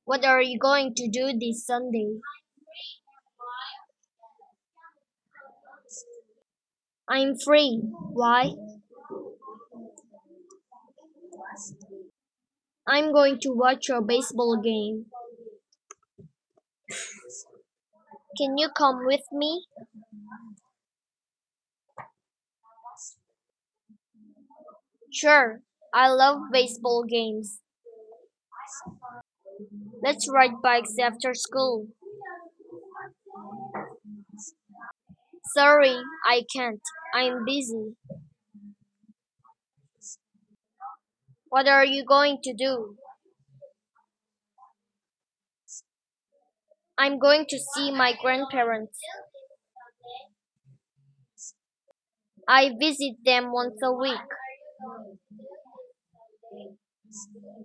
What are you going to do this Sunday? I'm free. Why? I'm going to watch a baseball game. Can you come with me? Sure. I love baseball games. Let's ride bikes after school. Sorry, I can't. I'm busy. What are you going to do? I'm going to see my grandparents. I visit them once a week.